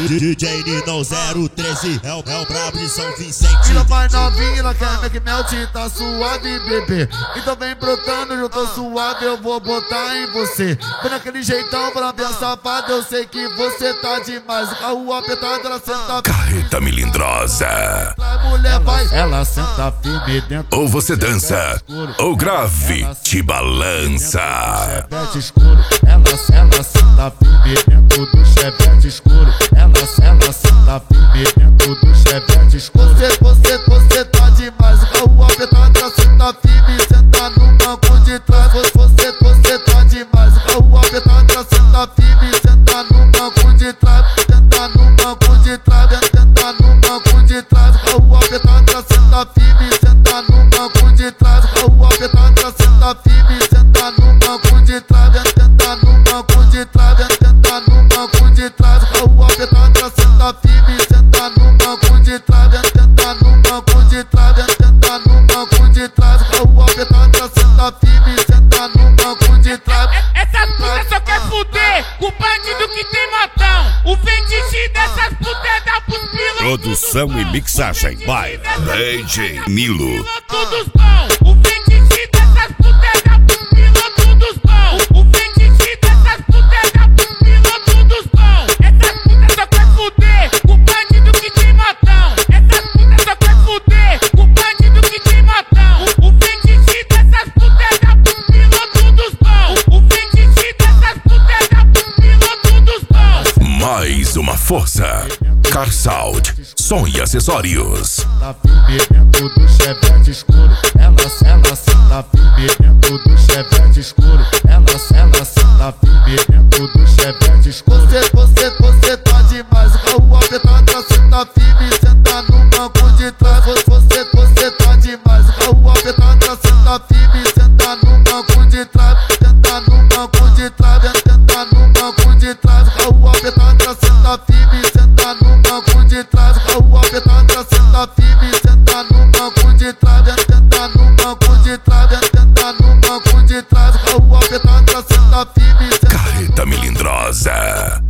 DJ Nidão 013 é o brabo de São Vicente. Tira vai novinha, ela quer Mac Melt, tá suave, bebê. Então vem brotando, eu tô suave, eu vou botar em você. Foi naquele jeitão pra ver a safada, eu sei que você tá demais. O carro apertado, ela senta Carreta melindrosa. A mulher vai, ela senta firme dentro. Ou você dança, ou grave te balança. Chevette escuro, ela senta firme dentro do chevette escuro. Ela senta firme dentro do chevette escuro. Você tá demais. O carro apertado, ela senta firme, senta no banco de trás. Você tá demais. O carro apertado, ela senta firme, senta no banco de trás. Senta no banco de trás, senta no banco de trás. O carro apertado, ela senta firme, senta no banco de trás. O carro apertado, ela senta firme, senta no banco de trás. Senta no banco de trás, senta no banco de trás. O carro apertado, ela senta firme, senta no banco de trás. Senta no banco de trás, senta no banco de trás. O carro apertado, ela senta firme, senta no banco de trás. Essas putas só quer fuder com o bandido que tem matão. O fetiche dessas putas é dar pros pilotos. Produção e mixagem by DJ Nilo. Todos bom. O fetiche dessas putas é dar pros pilotos dos bons. O fetiche dessas putas é dar pros pilotos dos bons. Essas putas só quer fuder com o bandido que tem matão. Essas putas só quer fuder com o bandido que tem matão. O fetiche dessas putas é dar pros pilotos dos bons. O fetiche dessas putas é dar pros pilotos dos bons. Mais uma força. Car Sound, som e acessórios. Tá firme dentro do chevette escuro. Ela senta firme dentro do chevette escuro. Ela senta firme dentro do chevette escuro. Você tá demais. O carro apertado, ela senta firme, senta no banco de trás. Você tá demais. O carro apertado, ela senta firme, senta no banco de trás. Senta no banco de trás, senta no banco de trás. O carro apertado, ela senta firme, senta no banco de trás. O carro apertado, ela senta firme, senta no banco de trás. Senta no banco de trás, senta no banco de trás. O carro apertado, ela senta firme. Carreta melindrosa.